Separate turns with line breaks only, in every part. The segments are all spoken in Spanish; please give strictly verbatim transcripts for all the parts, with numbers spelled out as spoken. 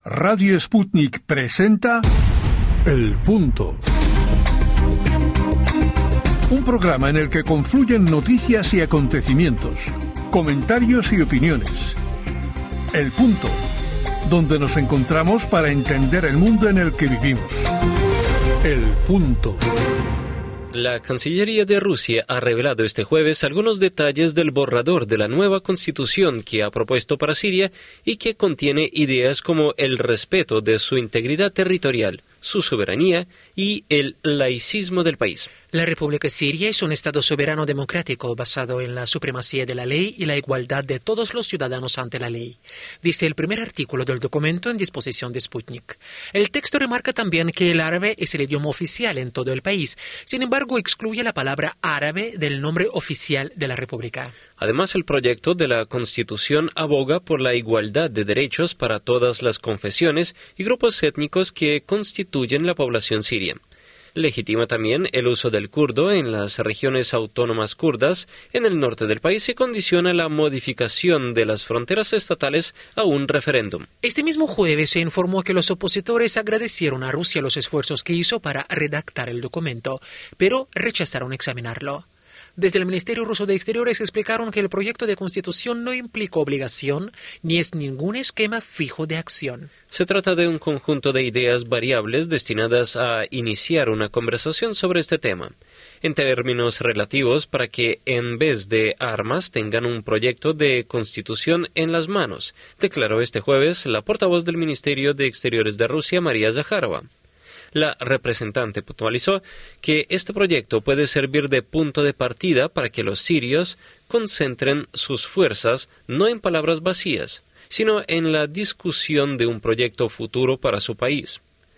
Radio Sputnik presenta El Punto. Un programa en el que confluyen noticias y acontecimientos, comentarios y opiniones. El Punto, donde nos encontramos para entender el mundo en el que vivimos. El Punto.
La Cancillería de Rusia ha revelado este jueves algunos detalles del borrador de la nueva constitución que ha propuesto para Siria y que contiene ideas como el respeto de su integridad territorial, su soberanía y el laicismo del país.
La República Siria es un Estado soberano democrático basado en la supremacía de la ley y la igualdad de todos los ciudadanos ante la ley, dice el primer artículo del documento en disposición de Sputnik. El texto remarca también que el árabe es el idioma oficial en todo el país, sin embargo excluye la palabra árabe del nombre oficial de la República.
Además, el proyecto de la Constitución aboga por la igualdad de derechos para todas las confesiones y grupos étnicos que constituyen la población siria. Legitima también el uso del kurdo en las regiones autónomas kurdas en el norte del país y condiciona la modificación de las fronteras estatales a un referéndum.
Este mismo jueves se informó que los opositores agradecieron a Rusia los esfuerzos que hizo para redactar el documento, pero rechazaron examinarlo. Desde el Ministerio Ruso de Exteriores explicaron que el proyecto de constitución no implica obligación ni es ningún esquema fijo de acción.
Se trata de un conjunto de ideas variables destinadas a iniciar una conversación sobre este tema, en términos relativos para que en vez de armas tengan un proyecto de constitución en las manos, declaró este jueves la portavoz del Ministerio de Exteriores de Rusia, María Zakharova. La representante puntualizó que este proyecto puede servir de punto de partida para que los sirios concentren sus fuerzas no en palabras vacías, sino en la discusión de un proyecto futuro para su país.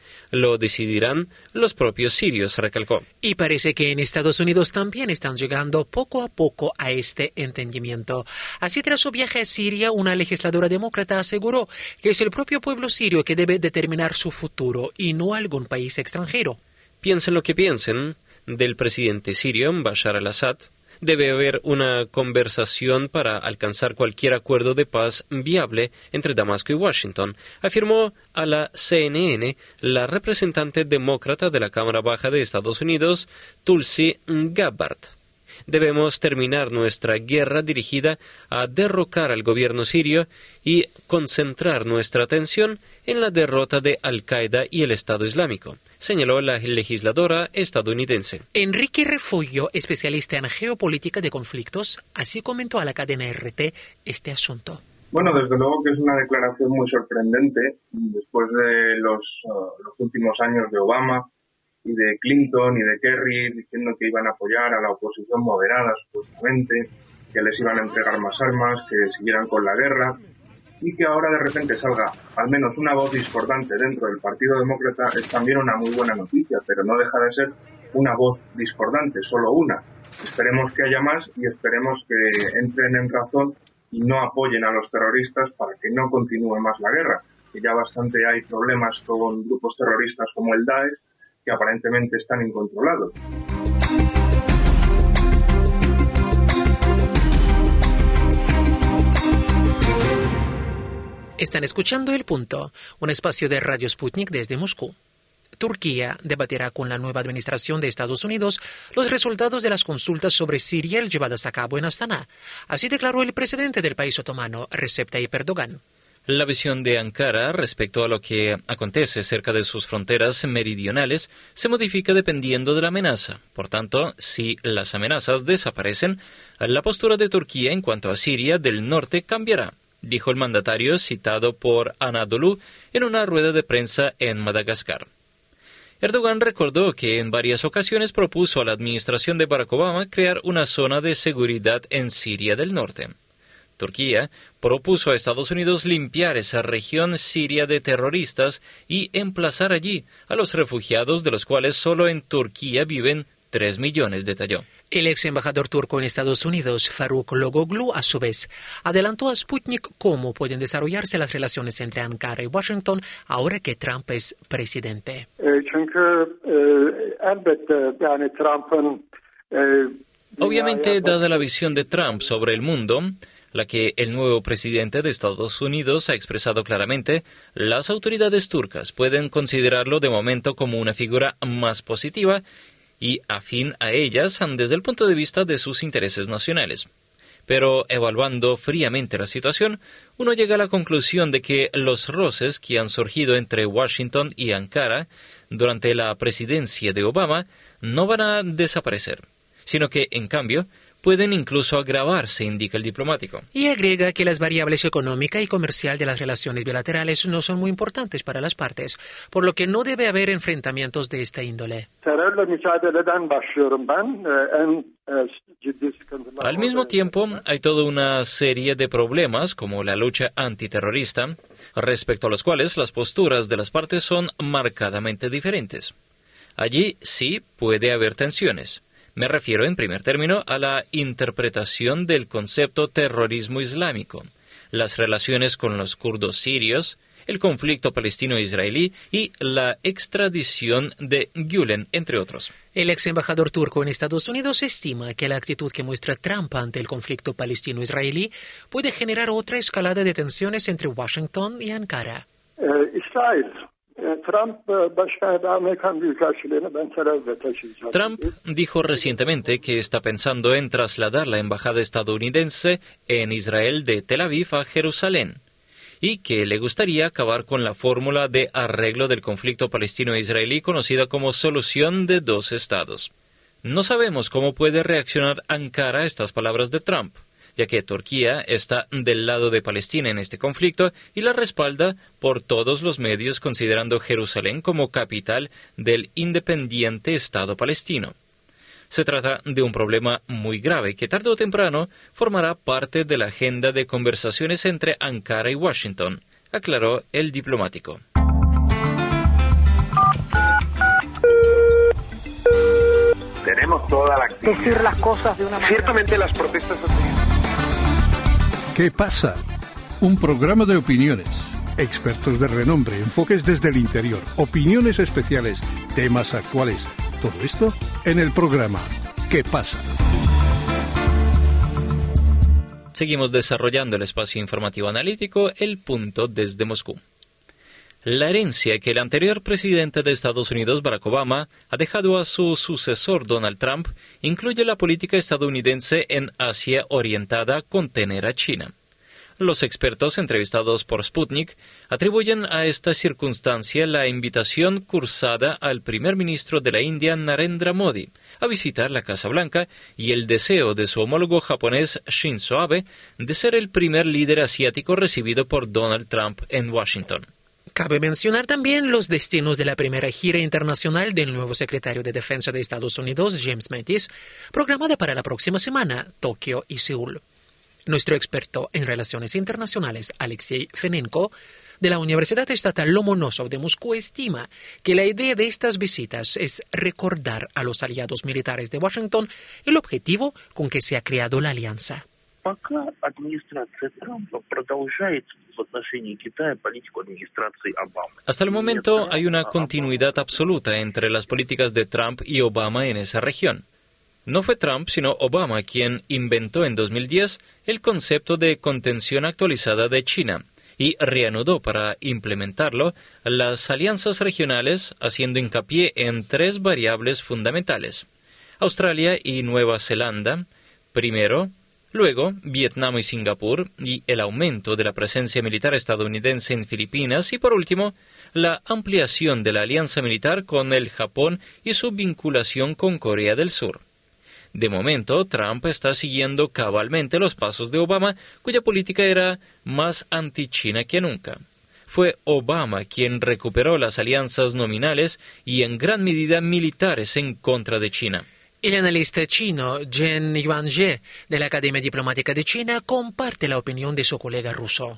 Lo decidirán los propios sirios, recalcó.
Y parece que en Estados Unidos también están llegando poco a poco a este entendimiento. Así, tras su viaje a Siria, una legisladora demócrata aseguró que es el propio pueblo sirio que debe determinar su futuro y no algún país extranjero.
Piensen lo que piensen del presidente sirio, Bashar al-Assad. Debe haber una conversación para alcanzar cualquier acuerdo de paz viable entre Damasco y Washington, afirmó a la C N N la representante demócrata de la Cámara Baja de Estados Unidos, Tulsi Gabbard. Debemos terminar nuestra guerra dirigida a derrocar al gobierno sirio y concentrar nuestra atención en la derrota de Al-Qaeda y el Estado Islámico, señaló la legisladora estadounidense.
Enrique Refugio, especialista en geopolítica de conflictos, así comentó a la cadena R T este asunto.
Bueno, desde luego que es una declaración muy sorprendente después de los, uh, los últimos años de Obama y de Clinton y de Kerry diciendo que iban a apoyar a la oposición moderada supuestamente, que les iban a entregar más armas, que siguieran con la guerra, y que ahora de repente salga al menos una voz discordante dentro del Partido Demócrata es también una muy buena noticia, pero no deja de ser una voz discordante, solo una. Esperemos que haya más y esperemos que entren en razón y no apoyen a los terroristas para que no continúe más la guerra, que ya bastante hay problemas con grupos terroristas como el Daesh, que aparentemente están incontrolados.
Están escuchando El Punto, un espacio de Radio Sputnik desde Moscú. Turquía debatirá con la nueva administración de Estados Unidos los resultados de las consultas sobre Siria llevadas a cabo en Astana. Así declaró el presidente del país otomano, Recep Tayyip Erdogan.
La visión de Ankara respecto a lo que acontece cerca de sus fronteras meridionales se modifica dependiendo de la amenaza. Por tanto, si las amenazas desaparecen, la postura de Turquía en cuanto a Siria del norte cambiará, dijo el mandatario citado por Anadolu en una rueda de prensa en Madagascar. Erdogan recordó que en varias ocasiones propuso a la administración de Barack Obama crear una zona de seguridad en Siria del norte. Turquía propuso a Estados Unidos limpiar esa región siria de terroristas y emplazar allí a los refugiados, de los cuales solo en Turquía viven tres millones, detalló.
El ex embajador turco en Estados Unidos, Faruk Logoglu, a su vez, adelantó a Sputnik cómo pueden desarrollarse las relaciones entre Ankara y Washington ahora que Trump es presidente.
Obviamente, dada la visión de Trump sobre el mundo, la que el nuevo presidente de Estados Unidos ha expresado claramente, las autoridades turcas pueden considerarlo de momento como una figura más positiva y afín a ellas desde el punto de vista de sus intereses nacionales. Pero evaluando fríamente la situación, uno llega a la conclusión de que los roces que han surgido entre Washington y Ankara durante la presidencia de Obama no van a desaparecer, sino que, en cambio, pueden incluso agravarse, indica el diplomático.
Y agrega que las variables económica y comercial de las relaciones bilaterales no son muy importantes para las partes, por lo que no debe haber enfrentamientos de esta índole.
Al mismo tiempo, hay toda una serie de problemas, como la lucha antiterrorista, respecto a los cuales las posturas de las partes son marcadamente diferentes. Allí sí puede haber tensiones. Me refiero en primer término a la interpretación del concepto terrorismo islámico, las relaciones con los kurdos sirios, el conflicto palestino-israelí y la extradición de Gülen, entre otros.
El ex embajador turco en Estados Unidos estima que la actitud que muestra Trump ante el conflicto palestino-israelí puede generar otra escalada de tensiones entre Washington y Ankara.
Eh, Israel.
Trump dijo recientemente que está pensando en trasladar la embajada estadounidense en Israel de Tel Aviv a Jerusalén y que le gustaría acabar con la fórmula de arreglo del conflicto palestino-israelí conocida como solución de dos estados. No sabemos cómo puede reaccionar Ankara a estas palabras de Trump, ya que Turquía está del lado de Palestina en este conflicto y la respalda por todos los medios, considerando Jerusalén como capital del independiente Estado palestino. Se trata de un problema muy grave que tarde o temprano formará parte de la agenda de conversaciones entre Ankara y Washington, aclaró el diplomático.
Tenemos toda la actividad.
Decir las cosas de una manera.
Ciertamente las protestas.
¿Qué pasa? Un programa de opiniones, expertos de renombre, enfoques desde el interior, opiniones especiales, temas actuales. Todo esto en el programa ¿Qué pasa?
Seguimos desarrollando el espacio informativo analítico El Punto desde Moscú. La herencia que el anterior presidente de Estados Unidos, Barack Obama, ha dejado a su sucesor, Donald Trump, incluye la política estadounidense en Asia orientada a contener a China. Los expertos entrevistados por Sputnik atribuyen a esta circunstancia la invitación cursada al primer ministro de la India, Narendra Modi, a visitar la Casa Blanca y el deseo de su homólogo japonés, Shinzo Abe, de ser el primer líder asiático recibido por Donald Trump en Washington.
Cabe mencionar también los destinos de la primera gira internacional del nuevo secretario de Defensa de Estados Unidos, James Mattis, programada para la próxima semana, Tokio y Seúl. Nuestro experto en relaciones internacionales, Alexei Fenenko, de la Universidad Estatal Lomonosov de Moscú, estima que la idea de estas visitas es recordar a los aliados militares de Washington el objetivo con que se ha creado la alianza.
Пока администрация Трампа продолжает в отношении Китая политику администрации Обамы.
Hasta el momento hay una continuidad absoluta entre las políticas de Trump y Obama en esa región. No fue Trump, sino Obama quien inventó en dos mil diez el concepto de contención actualizada de China y reanudó para implementarlo las alianzas regionales, haciendo hincapié en tres variables fundamentales: Australia y Nueva Zelanda, primero, luego Vietnam y Singapur, y el aumento de la presencia militar estadounidense en Filipinas, y por último, la ampliación de la alianza militar con el Japón y su vinculación con Corea del Sur. De momento, Trump está siguiendo cabalmente los pasos de Obama, cuya política era más anti-China que nunca. Fue Obama quien recuperó las alianzas nominales y en gran medida militares en contra de China.
El analista chino Zhen Yuanjie, de la Academia Diplomática de China, comparte la opinión de su colega ruso.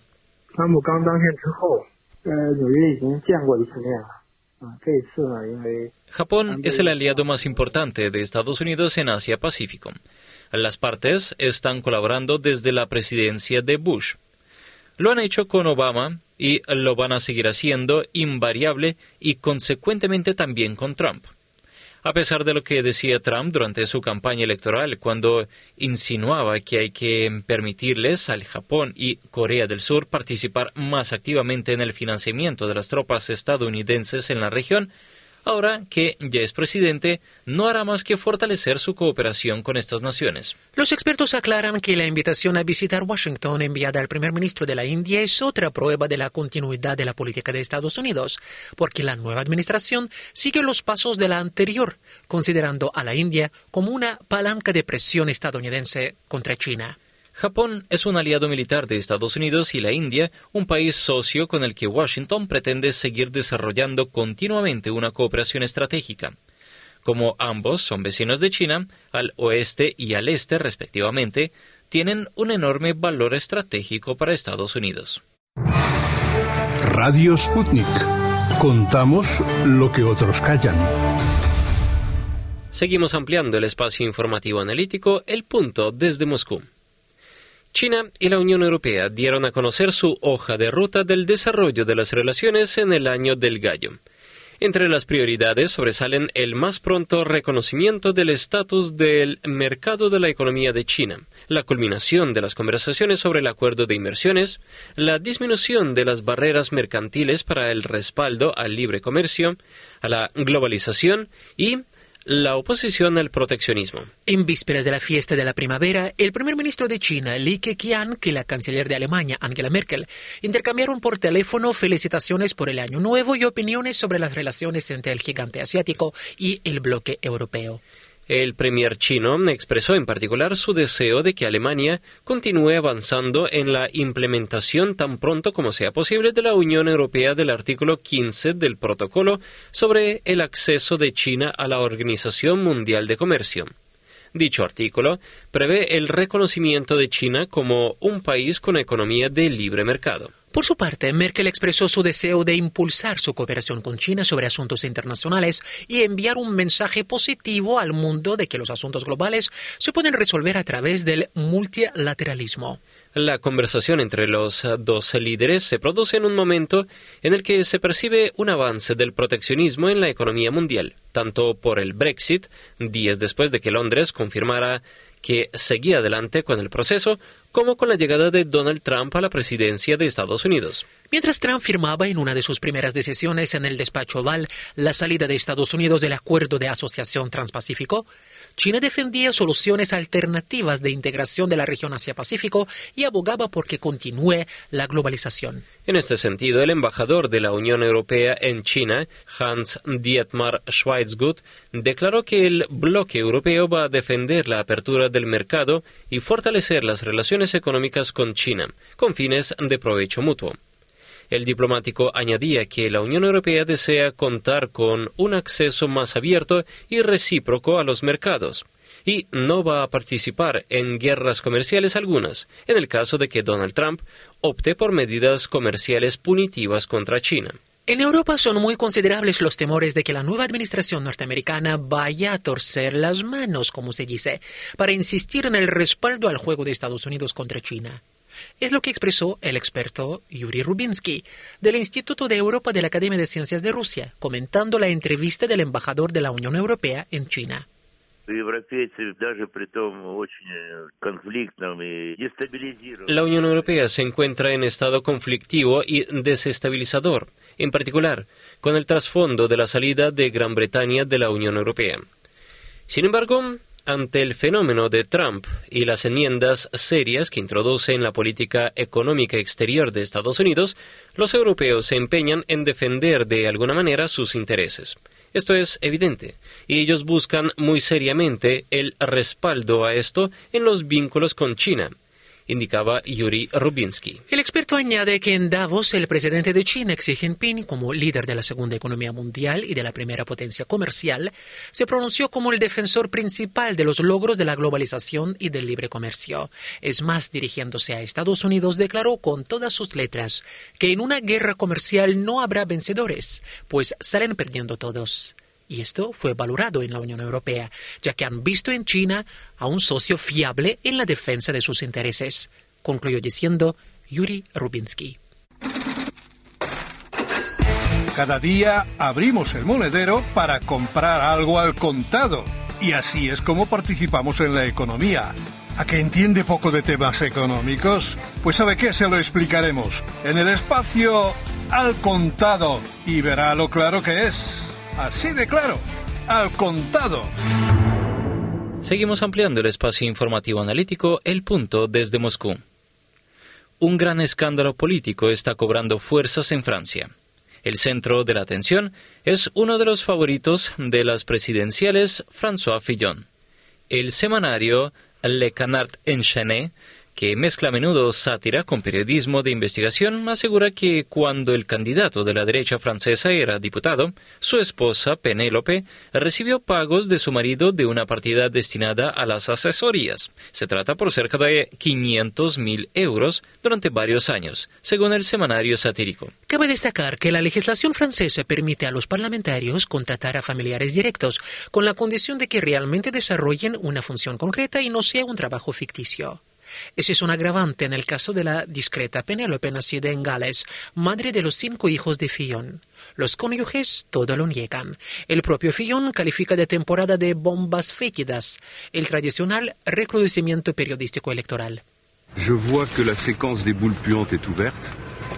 Japón es el aliado más importante de Estados Unidos en Asia-Pacífico. Las partes están colaborando desde la presidencia de Bush. Lo han hecho con Obama y lo van a seguir haciendo invariable y consecuentemente también con Trump. A pesar de lo que decía Trump durante su campaña electoral, cuando insinuaba que hay que permitirles al Japón y Corea del Sur participar más activamente en el financiamiento de las tropas estadounidenses en la región, ahora que ya es presidente, no hará más que fortalecer su cooperación con estas naciones.
Los expertos aclaran que la invitación a visitar Washington enviada al primer ministro de la India es otra prueba de la continuidad de la política de Estados Unidos, porque la nueva administración sigue los pasos de la anterior, considerando a la India como una palanca de presión estadounidense contra China.
Japón es un aliado militar de Estados Unidos y la India, un país socio con el que Washington pretende seguir desarrollando continuamente una cooperación estratégica. Como ambos son vecinos de China, al oeste y al este respectivamente, tienen un enorme valor estratégico para Estados Unidos.
Radio Sputnik. Contamos lo que otros callan.
Seguimos ampliando el espacio informativo analítico, El Punto desde Moscú. China y la Unión Europea dieron a conocer su hoja de ruta del desarrollo de las relaciones en el Año del Gallo. Entre las prioridades sobresalen el más pronto reconocimiento del estatus del mercado de la economía de China, la culminación de las conversaciones sobre el acuerdo de inversiones, la disminución de las barreras mercantiles para el respaldo al libre comercio, a la globalización y la oposición al proteccionismo.
En vísperas de la fiesta de la primavera, el primer ministro de China, Li Keqiang, y la canciller de Alemania, Angela Merkel, intercambiaron por teléfono felicitaciones por el Año Nuevo y opiniones sobre las relaciones entre el gigante asiático y el bloque europeo.
El premier chino expresó en particular su deseo de que Alemania continúe avanzando en la implementación tan pronto como sea posible de la Unión Europea del artículo quince del Protocolo sobre el acceso de China a la Organización Mundial de Comercio. Dicho artículo prevé el reconocimiento de China como un país con economía de libre mercado.
Por su parte, Merkel expresó su deseo de impulsar su cooperación con China sobre asuntos internacionales y enviar un mensaje positivo al mundo de que los asuntos globales se pueden resolver a través del multilateralismo.
La conversación entre los dos líderes se produce en un momento en el que se percibe un avance del proteccionismo en la economía mundial, tanto por el Brexit, días después de que Londres confirmara que seguía adelante con el proceso, como con la llegada de Donald Trump a la presidencia de Estados Unidos.
Mientras Trump firmaba en una de sus primeras decisiones en el despacho Oval la salida de Estados Unidos del Acuerdo de Asociación Transpacífico, China defendía soluciones alternativas de integración de la región Asia-Pacífico y abogaba por que continúe la globalización.
En este sentido, el embajador de la Unión Europea en China, Hans-Dietmar Schweizgut, declaró que el bloque europeo va a defender la apertura del mercado y fortalecer las relaciones económicas con China, con fines de provecho mutuo. El diplomático añadía que la Unión Europea desea contar con un acceso más abierto y recíproco a los mercados, y no va a participar en guerras comerciales algunas, en el caso de que Donald Trump opte por medidas comerciales punitivas contra China.
En Europa son muy considerables los temores de que la nueva administración norteamericana vaya a torcer las manos, como se dice, para insistir en el respaldo al juego de Estados Unidos contra China. Es lo que expresó el experto Yuri Rubinsky, del Instituto de Europa de la Academia de Ciencias de Rusia, comentando la entrevista del embajador de la Unión Europea en China.
La Unión Europea se encuentra en estado conflictivo y desestabilizador, en particular con el trasfondo de la salida de Gran Bretaña de la Unión Europea. Sin embargo, ante el fenómeno de Trump y las enmiendas serias que introduce en la política económica exterior de Estados Unidos, los europeos se empeñan en defender de alguna manera sus intereses. Esto es evidente, y ellos buscan muy seriamente el respaldo a esto en los vínculos con China, indicaba Yuri Rubinsky.
El experto añade que en Davos el presidente de China, Xi Jinping, como líder de la segunda economía mundial y de la primera potencia comercial, se pronunció como el defensor principal de los logros de la globalización y del libre comercio. Es más, dirigiéndose a Estados Unidos, declaró con todas sus letras que en una guerra comercial no habrá vencedores, pues salen perdiendo todos. Y esto fue valorado en la Unión Europea, ya que han visto en China a un socio fiable en la defensa de sus intereses, concluyó diciendo Yuri Rubinsky.
Cada día abrimos el monedero para comprar algo al contado. Y así es como participamos en la economía. ¿A que entiende poco de temas económicos? Pues ¿sabe qué? Se lo explicaremos en el espacio Al Contado. Y verá lo claro que es. Así de claro. Al Contado.
Seguimos ampliando el espacio informativo analítico El Punto desde Moscú. Un gran escándalo político está cobrando fuerzas en Francia. El centro de la atención es uno de los favoritos de las presidenciales, François Fillon. El semanario Le Canard Enchaîné, que mezcla a menudo sátira con periodismo de investigación, asegura que cuando el candidato de la derecha francesa era diputado, su esposa, Penélope, recibió pagos de su marido de una partida destinada a las asesorías. Se trata por cerca de quinientos mil euros durante varios años, según el semanario satírico.
Cabe destacar que la legislación francesa permite a los parlamentarios contratar a familiares directos, con la condición de que realmente desarrollen una función concreta y no sea un trabajo ficticio. Ese es un agravante en el caso de la discreta Penélope, nacida en Gales, madre de los cinco hijos de Fillon. Los cónyuges todo lo niegan. El propio Fillon califica de temporada de bombas fétidas el tradicional recrudecimiento periodístico electoral.
Je vois que la séquence des boules puantes est ouverte.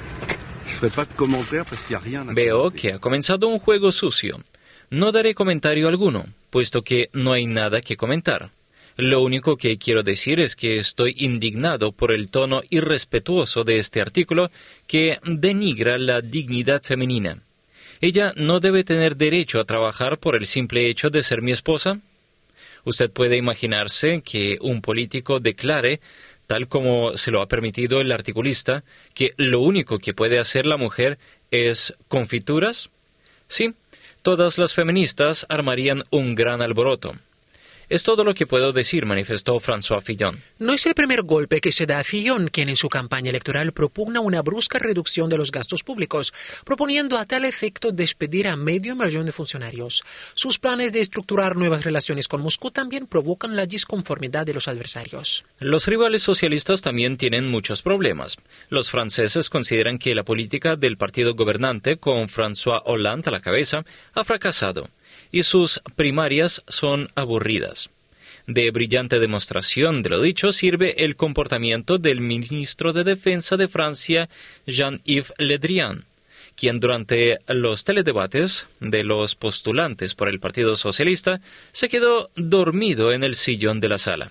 Je ferai pas de commentaire parce qu'il y a rien à
Veo que ha comenzado un juego sucio. No daré comentario alguno, puesto que no hay nada que comentar. Lo único que quiero decir es que estoy indignado por el tono irrespetuoso de este artículo que denigra la dignidad femenina. ¿Ella no debe tener derecho a trabajar por el simple hecho de ser mi esposa? Usted puede imaginarse que un político declare, tal como se lo ha permitido el articulista, que lo único que puede hacer la mujer es confituras. Sí, todas las feministas armarían un gran alboroto. Es todo lo que puedo decir, manifestó François Fillon.
No es el primer golpe que se da a Fillon, quien en su campaña electoral propugna una brusca reducción de los gastos públicos, proponiendo a tal efecto despedir a medio millón de funcionarios. Sus planes de estructurar nuevas relaciones con Moscú también provocan la disconformidad de los adversarios.
Los rivales socialistas también tienen muchos problemas. Los franceses consideran que la política del partido gobernante, con François Hollande a la cabeza, ha fracasado, y sus primarias son aburridas. De brillante demostración de lo dicho sirve el comportamiento del ministro de Defensa de Francia, Jean-Yves Le Drian, quien durante los teledebates de los postulantes por el Partido Socialista se quedó dormido en el sillón de la sala.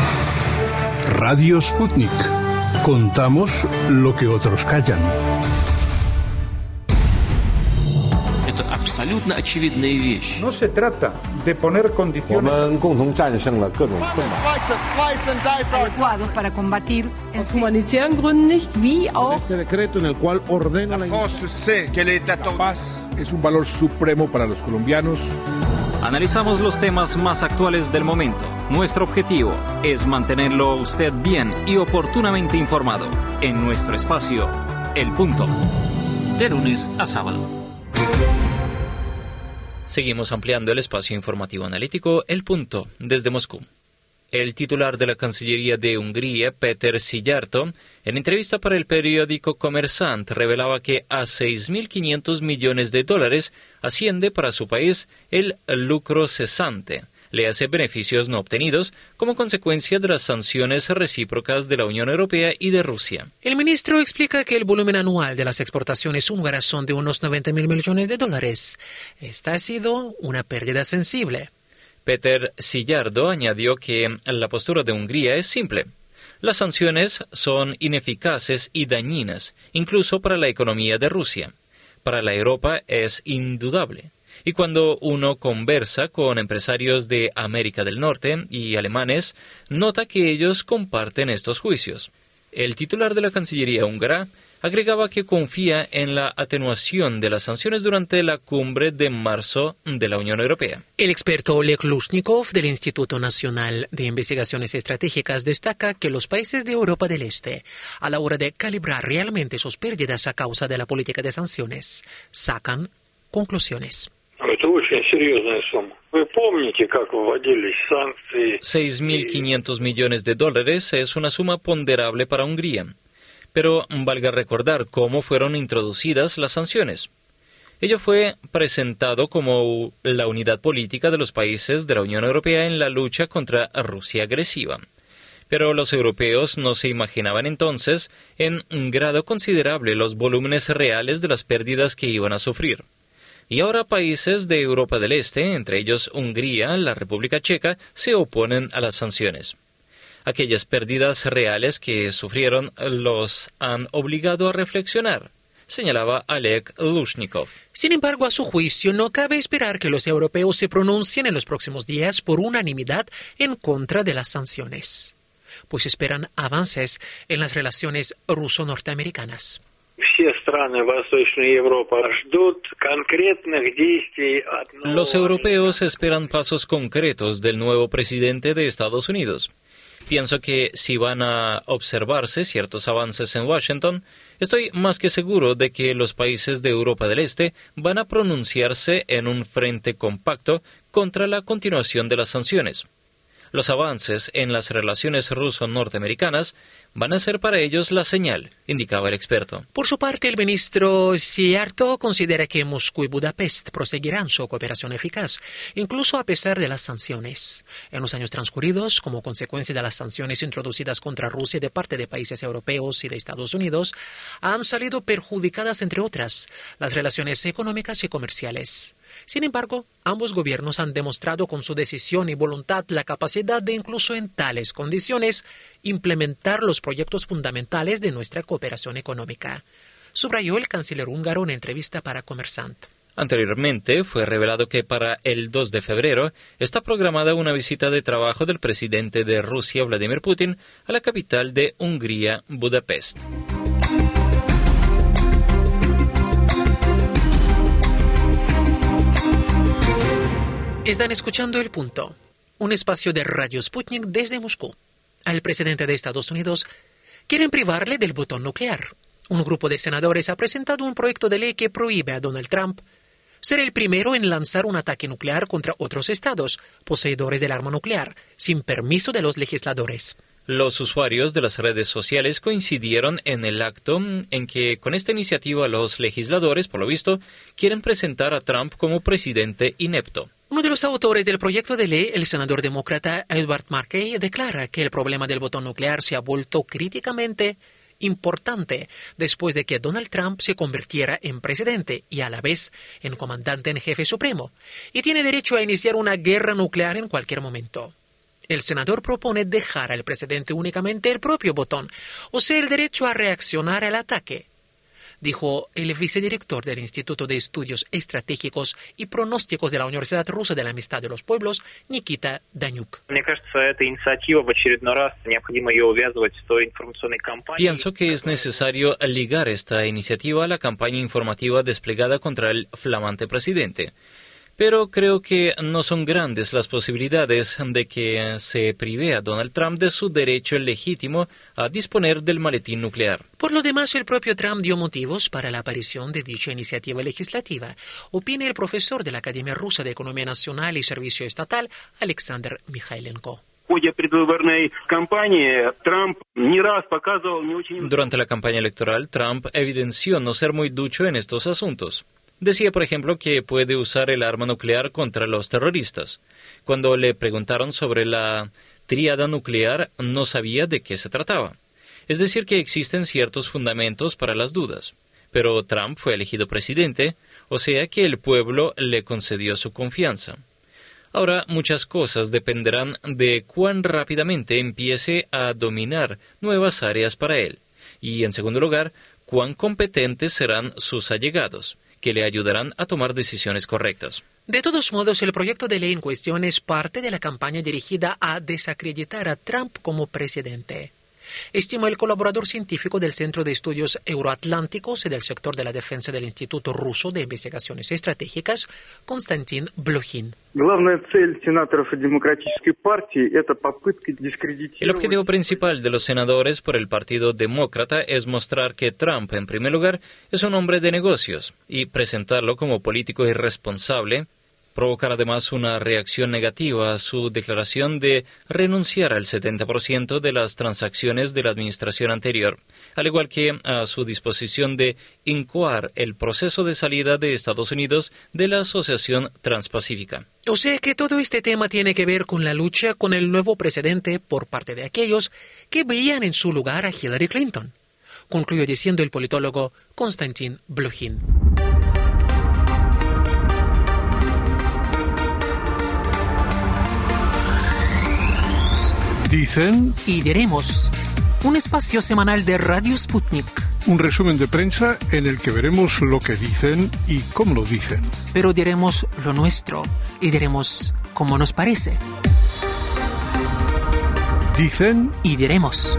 Radio Sputnik. Contamos lo que otros callan.
No se trata de poner condiciones
adecuados para combatir en
humanitären Gründen nicht, wie auch
este decreto en el cual ordena la paz es un valor supremo para los colombianos.
Analizamos los temas más actuales del momento. Nuestro objetivo es mantenerlo usted bien y oportunamente informado en nuestro espacio El Punto, de lunes a sábado.
Seguimos ampliando el espacio informativo analítico El Punto desde Moscú. El titular de la Cancillería de Hungría, Péter Szijjártó, en entrevista para el periódico Kommersant, revelaba que a seis mil quinientos millones de dólares asciende para su país el lucro cesante, le hace beneficios no obtenidos como consecuencia de las sanciones recíprocas de la Unión Europea y de Rusia.
El ministro explica que el volumen anual de las exportaciones húngaras son de unos noventa mil millones de dólares. Esta ha sido una pérdida sensible.
Péter Szijjártó añadió que la postura de Hungría es simple. Las sanciones son ineficaces y dañinas, incluso para la economía de Rusia. Para la Europa es indudable. Y cuando uno conversa con empresarios de América del Norte y alemanes, nota que ellos comparten estos juicios. El titular de la Cancillería húngara agregaba que confía en la atenuación de las sanciones durante la cumbre de marzo de la Unión Europea.
El experto Oleg Lushnikov del Instituto Nacional de Investigaciones Estratégicas destaca que los países de Europa del Este, a la hora de calibrar realmente sus pérdidas a causa de la política de sanciones, sacan conclusiones.
seis mil quinientos millones de dólares es una suma ponderable para Hungría. Pero valga recordar cómo fueron introducidas las sanciones. Ello fue presentado como la unidad política de los países de la Unión Europea en la lucha contra Rusia agresiva. Pero los europeos no se imaginaban entonces en un grado considerable los volúmenes reales de las pérdidas que iban a sufrir. Y ahora países de Europa del Este, entre ellos Hungría, la República Checa, se oponen a las sanciones. Aquellas pérdidas reales que sufrieron los han obligado a reflexionar, señalaba Oleg Lushnikov.
Sin embargo, a su juicio, no cabe esperar que los europeos se pronuncien en los próximos días por unanimidad en contra de las sanciones, pues esperan avances en las relaciones ruso-norteamericanas.
Los europeos esperan pasos concretos del nuevo presidente de Estados Unidos. Pienso que si van a observarse ciertos avances en Washington, estoy más que seguro de que los países de Europa del Este van a pronunciarse en un frente compacto contra la continuación de las sanciones. Los avances en las relaciones ruso-norteamericanas van a ser para ellos la señal, indicaba el experto.
Por su parte, el ministro Siarto considera que Moscú y Budapest proseguirán su cooperación eficaz, incluso a pesar de las sanciones. En los años transcurridos, como consecuencia de las sanciones introducidas contra Rusia de parte de países europeos y de Estados Unidos, han salido perjudicadas, entre otras, las relaciones económicas y comerciales. Sin embargo, ambos gobiernos han demostrado con su decisión y voluntad la capacidad de, incluso en tales condiciones, implementar los proyectos fundamentales de nuestra cooperación económica, subrayó el canciller húngaro en entrevista para Kommersant.
Anteriormente fue revelado que para el dos de febrero está programada una visita de trabajo del presidente de Rusia, Vladimir Putin, a la capital de Hungría, Budapest.
Están escuchando El Punto, un espacio de Radio Sputnik desde Moscú. Al presidente de Estados Unidos quieren privarle del botón nuclear. Un grupo de senadores ha presentado un proyecto de ley que prohíbe a Donald Trump ser el primero en lanzar un ataque nuclear contra otros estados poseedores del arma nuclear, sin permiso de los legisladores.
Los usuarios de las redes sociales coincidieron en el acto en que con esta iniciativa los legisladores, por lo visto, quieren presentar a Trump como presidente inepto.
Uno de los autores del proyecto de ley, el senador demócrata Edward Markey, declara que el problema del botón nuclear se ha vuelto críticamente importante después de que Donald Trump se convirtiera en presidente y a la vez en comandante en jefe supremo, y tiene derecho a iniciar una guerra nuclear en cualquier momento. El senador propone dejar al presidente únicamente el propio botón, o sea, el derecho a reaccionar al ataque, dijo el vicedirector del Instituto de Estudios Estratégicos y Pronósticos de la Universidad Rusa de la Amistad de los Pueblos, Nikita Danyuk.
Pienso que es necesario ligar esta iniciativa a la campaña informativa desplegada contra el flamante presidente. Pero creo que no son grandes las posibilidades de que se prive a Donald Trump de su derecho legítimo a disponer del maletín nuclear.
Por lo demás, el propio Trump dio motivos para la aparición de dicha iniciativa legislativa, opina el profesor de la Academia Rusa de Economía Nacional y Servicio Estatal, Alexander Mikhailenko.
Durante la campaña electoral, Trump evidenció no ser muy ducho en estos asuntos. Decía, por ejemplo, que puede usar el arma nuclear contra los terroristas. Cuando le preguntaron sobre la tríada nuclear, no sabía de qué se trataba. Es decir, que existen ciertos fundamentos para las dudas. Pero Trump fue elegido presidente, o sea que el pueblo le concedió su confianza. Ahora, muchas cosas dependerán de cuán rápidamente empiece a dominar nuevas áreas para él. Y, en segundo lugar, cuán competentes serán sus allegados, que le ayudarán a tomar decisiones correctas.
De todos modos, el proyecto de ley en cuestión es parte de la campaña dirigida a desacreditar a Trump como presidente, estima el colaborador científico del Centro de Estudios Euroatlánticos y del sector de la defensa del Instituto Ruso de Investigaciones Estratégicas, Konstantin Blokhin.
El objetivo principal de los senadores por el Partido Demócrata es mostrar que Trump, en primer lugar, es un hombre de negocios y presentarlo como político irresponsable provocar además una reacción negativa a su declaración de renunciar al setenta por ciento de las transacciones de la administración anterior, al igual que a su disposición de incoar el proceso de salida de Estados Unidos de la Asociación Transpacífica.
O sea que todo este tema tiene que ver con la lucha con el nuevo presidente por parte de aquellos que veían en su lugar a Hillary Clinton, concluyó diciendo el politólogo Konstantin Blochin.
Dicen
y diremos, un espacio semanal de Radio Sputnik.
Un resumen de prensa en el que veremos lo que dicen y cómo lo dicen.
Pero diremos lo nuestro y diremos cómo nos parece.
Dicen
y diremos.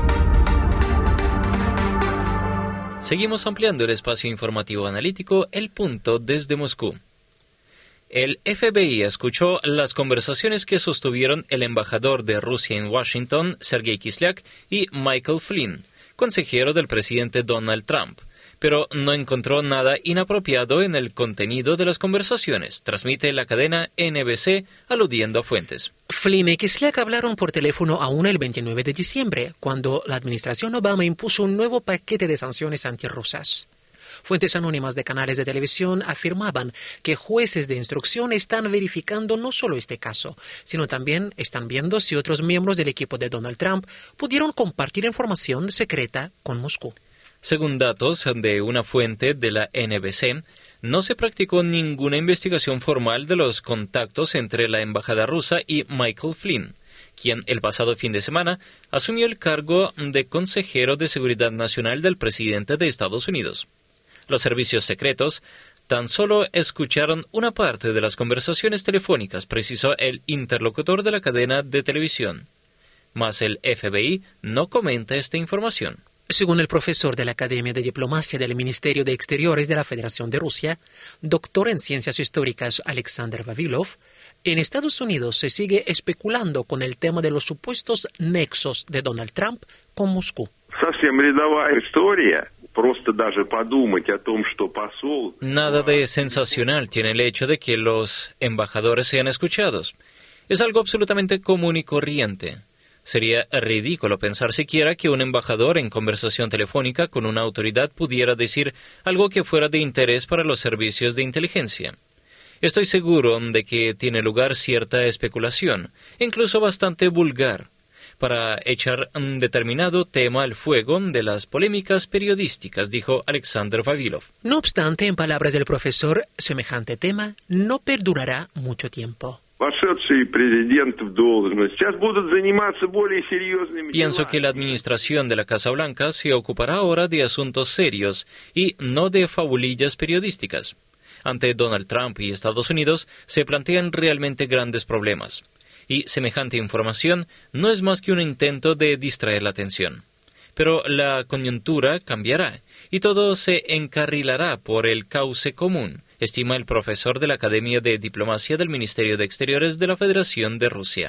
Seguimos ampliando el espacio informativo analítico El Punto desde Moscú. El F B I escuchó las conversaciones que sostuvieron el embajador de Rusia en Washington, Sergei Kislyak, y Michael Flynn, consejero del presidente Donald Trump, pero no encontró nada inapropiado en el contenido de las conversaciones, transmite la cadena N B C aludiendo a fuentes.
Flynn y Kislyak hablaron por teléfono aún el veintinueve de diciembre, cuando la administración Obama impuso un nuevo paquete de sanciones antirrusas. Fuentes anónimas de canales de televisión afirmaban que jueces de instrucción están verificando no solo este caso, sino también están viendo si otros miembros del equipo de Donald Trump pudieron compartir información secreta con Moscú.
Según datos de una fuente de la N B C, no se practicó ninguna investigación formal de los contactos entre la embajada rusa y Michael Flynn, quien el pasado fin de semana asumió el cargo de consejero de seguridad nacional del presidente de Estados Unidos. Los servicios secretos tan solo escucharon una parte de las conversaciones telefónicas, precisó el interlocutor de la cadena de televisión. Mas el F B I no comenta esta información.
Según el profesor de la Academia de Diplomacia del Ministerio de Exteriores de la Federación de Rusia, doctor en Ciencias Históricas Alexander Vavilov, en Estados Unidos se sigue especulando con el tema de los supuestos nexos de Donald Trump con Moscú.
Nada de sensacional tiene el hecho de que los embajadores sean escuchados. Es algo absolutamente común y corriente. Sería ridículo pensar siquiera que un embajador en conversación telefónica con una autoridad pudiera decir algo que fuera de interés para los servicios de inteligencia. Estoy seguro de que tiene lugar cierta especulación, incluso bastante vulgar, para echar un determinado tema al fuego de las polémicas periodísticas, dijo Alexander Vavilov.
No obstante, en palabras del profesor, semejante tema no perdurará mucho tiempo.
Pienso que la administración de la Casa Blanca se ocupará ahora de asuntos serios y no de fabulillas periodísticas. Ante Donald Trump y Estados Unidos se plantean realmente grandes problemas. Y semejante información no es más que un intento de distraer la atención. Pero la coyuntura cambiará y todo se encarrilará por el cauce común, estima el profesor de la Academia de Diplomacia del Ministerio de Exteriores de la Federación de Rusia.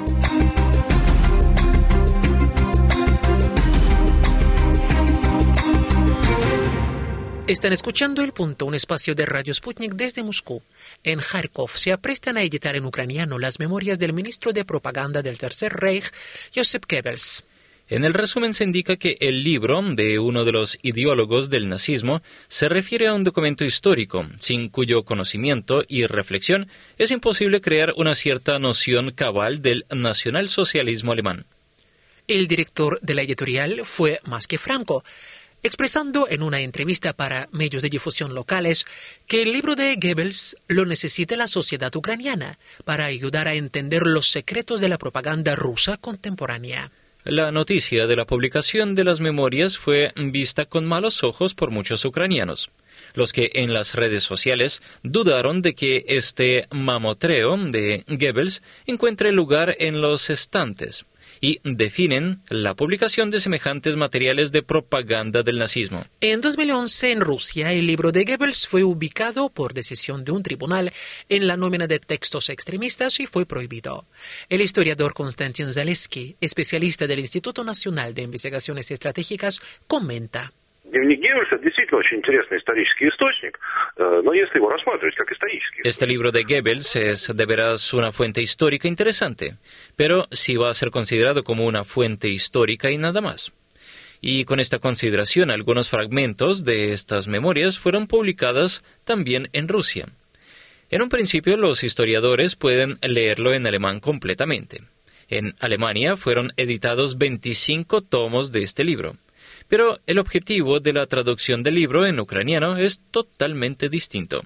Están escuchando El Punto, un espacio de Radio Sputnik desde Moscú. En Kharkov se aprestan a editar en ucraniano las memorias del ministro de propaganda del Tercer Reich, Joseph Goebbels.
En el resumen se indica que el libro de uno de los ideólogos del nazismo se refiere a un documento histórico, sin cuyo conocimiento y reflexión es imposible crear una cierta noción cabal del nacionalsocialismo alemán.
El director de la editorial fue más que franco, expresando en una entrevista para medios de difusión locales que el libro de Goebbels lo necesita la sociedad ucraniana para ayudar a entender los secretos de la propaganda rusa contemporánea.
La noticia de la publicación de las memorias fue vista con malos ojos por muchos ucranianos, los que en las redes sociales dudaron de que este mamotreo de Goebbels encuentre lugar en los estantes, y definen la publicación de semejantes materiales de propaganda del nazismo.
En dos mil once, en Rusia, el libro de Goebbels fue ubicado por decisión de un tribunal en la nómina de textos extremistas y fue prohibido. El historiador Konstantin Zalesky, especialista del Instituto Nacional de Investigaciones Estratégicas, comenta.
Este libro de Goebbels es de veras una fuente histórica interesante, pero sí va a ser considerado como una fuente histórica y nada más. Y con esta consideración, algunos fragmentos de estas memorias fueron publicadas también en Rusia. En un principio, los historiadores pueden leerlo en alemán completamente. En Alemania fueron editados veinticinco tomos de este libro. Pero el objetivo de la traducción del libro en ucraniano es totalmente distinto.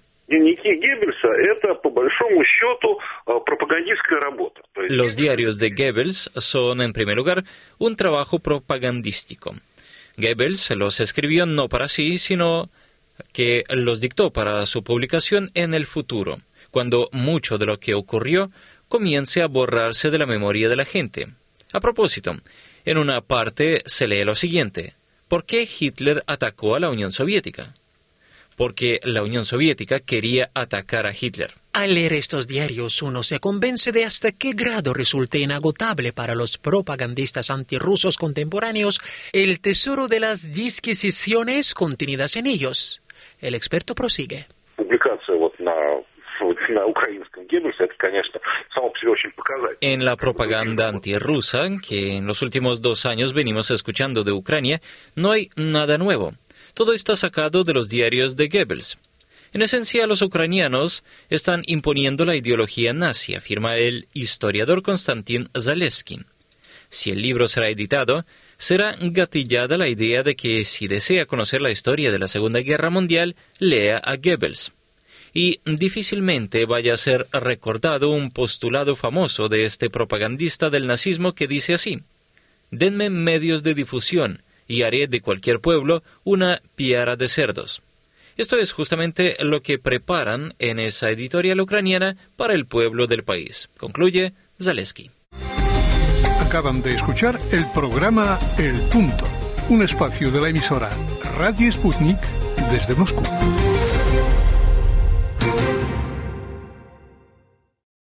Los diarios de Goebbels son, en primer lugar, un trabajo propagandístico. Goebbels los escribió no para sí, sino que los dictó para su publicación en el futuro, cuando mucho de lo que ocurrió comience a borrarse de la memoria de la gente. A propósito, en una parte se lee lo siguiente: ¿por qué Hitler atacó a la Unión Soviética? Porque la Unión Soviética quería atacar a Hitler.
Al leer estos diarios, uno se convence de hasta qué grado resulta inagotable para los propagandistas antirrusos contemporáneos el tesoro de las disquisiciones contenidas en ellos. El experto prosigue.
En la propaganda antirrusa, que en los últimos dos años venimos escuchando de Ucrania, no hay nada nuevo. Todo está sacado de los diarios de Goebbels. En esencia, los ucranianos están imponiendo la ideología nazi, afirma el historiador Konstantin Zaleskin. Si el libro será editado, será gatillada la idea de que si desea conocer la historia de la Segunda Guerra Mundial, lea a Goebbels. Y difícilmente vaya a ser recordado un postulado famoso de este propagandista del nazismo que dice así: denme medios de difusión y haré de cualquier pueblo una piara de cerdos. Esto es justamente lo que preparan en esa editorial ucraniana para el pueblo del país, concluye Zalesky.
Acaban de escuchar el programa El Punto, un espacio de la emisora Radio Sputnik desde Moscú.